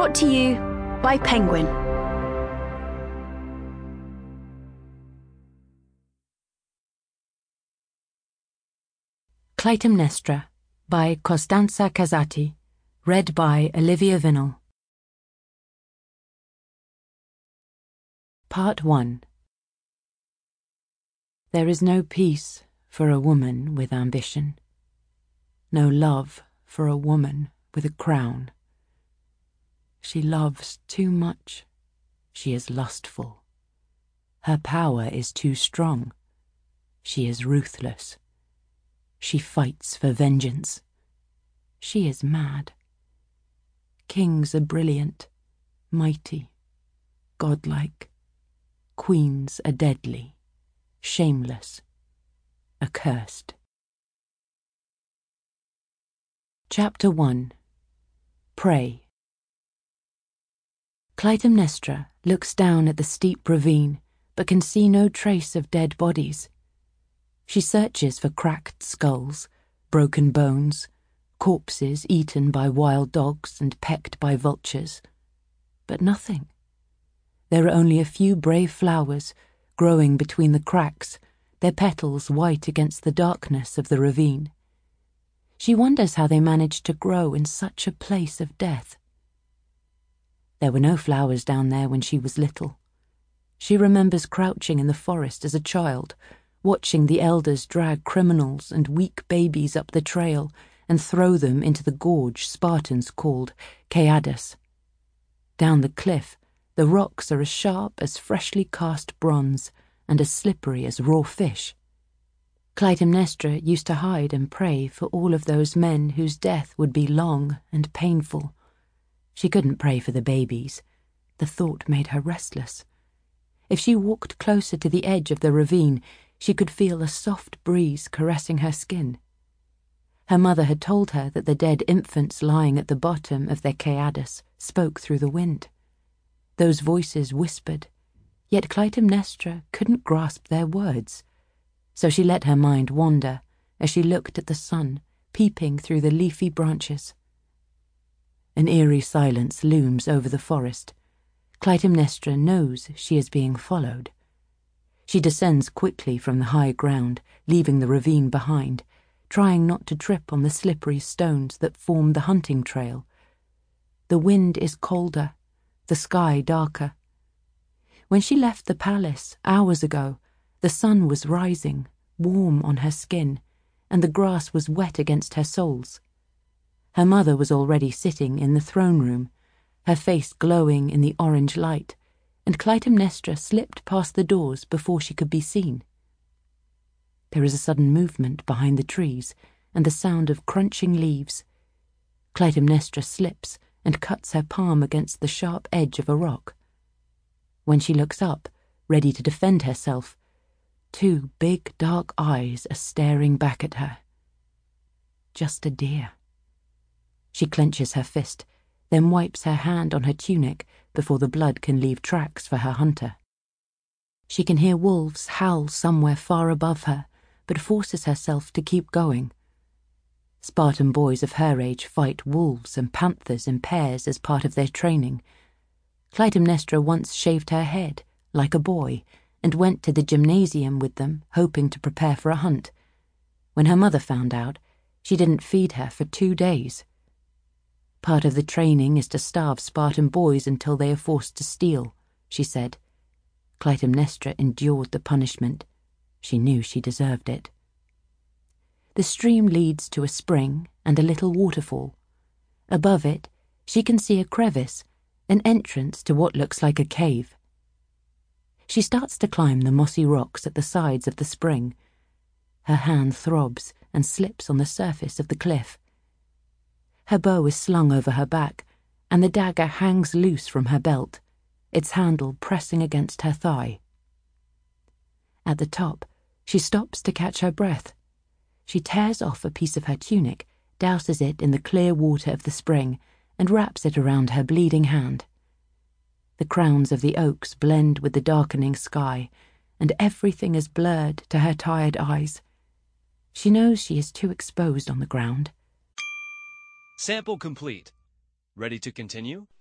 Brought to you by Penguin. Clytemnestra by Costanza Casati. Read by Olivia Vinnell. Part 1. There is no peace for a woman with ambition, no love for a woman with a crown. She loves too much. She is lustful. Her power is too strong. She is ruthless. She fights for vengeance. She is mad. Kings are brilliant, mighty, godlike. Queens are deadly, shameless, accursed. Chapter 1. Prey. Clytemnestra looks down at the steep ravine, but can see no trace of dead bodies. She searches for cracked skulls, broken bones, corpses eaten by wild dogs and pecked by vultures. But nothing. There are only a few brave flowers growing between the cracks, their petals white against the darkness of the ravine. She wonders how they managed to grow in such a place of death. There were no flowers down there when she was little. She remembers crouching in the forest as a child, watching the elders drag criminals and weak babies up the trail and throw them into the gorge Spartans called Caeadus. Down the cliff, the rocks are as sharp as freshly cast bronze and as slippery as raw fish. Clytemnestra used to hide and pray for all of those men whose death would be long and painful. She couldn't pray for the babies. The thought made her restless. If she walked closer to the edge of the ravine, she could feel a soft breeze caressing her skin. Her mother had told her that the dead infants lying at the bottom of their Caeadus spoke through the wind. Those voices whispered, yet Clytemnestra couldn't grasp their words, so she let her mind wander as she looked at the sun peeping through the leafy branches. An eerie silence looms over the forest. Clytemnestra knows she is being followed. She descends quickly from the high ground, leaving the ravine behind, trying not to trip on the slippery stones that form the hunting trail. The wind is colder, the sky darker. When she left the palace hours ago, the sun was rising, warm on her skin, and the grass was wet against her soles. Her mother was already sitting in the throne room, her face glowing in the orange light, and Clytemnestra slipped past the doors before she could be seen. There is a sudden movement behind the trees and the sound of crunching leaves. Clytemnestra slips and cuts her palm against the sharp edge of a rock. When she looks up, ready to defend herself, two big dark eyes are staring back at her. Just a deer. She clenches her fist, then wipes her hand on her tunic before the blood can leave tracks for her hunter. She can hear wolves howl somewhere far above her, but forces herself to keep going. Spartan boys of her age fight wolves and panthers in pairs as part of their training. Clytemnestra once shaved her head, like a boy, and went to the gymnasium with them, hoping to prepare for a hunt. When her mother found out, she didn't feed her for 2 days. Part of the training is to starve Spartan boys until they are forced to steal, she said. Clytemnestra endured the punishment. She knew she deserved it. The stream leads to a spring and a little waterfall. Above it, she can see a crevice, an entrance to what looks like a cave. She starts to climb the mossy rocks at the sides of the spring. Her hand throbs and slips on the surface of the cliff. Her bow is slung over her back, and the dagger hangs loose from her belt, its handle pressing against her thigh. At the top, she stops to catch her breath. She tears off a piece of her tunic, douses it in the clear water of the spring, and wraps it around her bleeding hand. The crowns of the oaks blend with the darkening sky, and everything is blurred to her tired eyes. She knows she is too exposed on the ground. Sample complete. Ready to continue?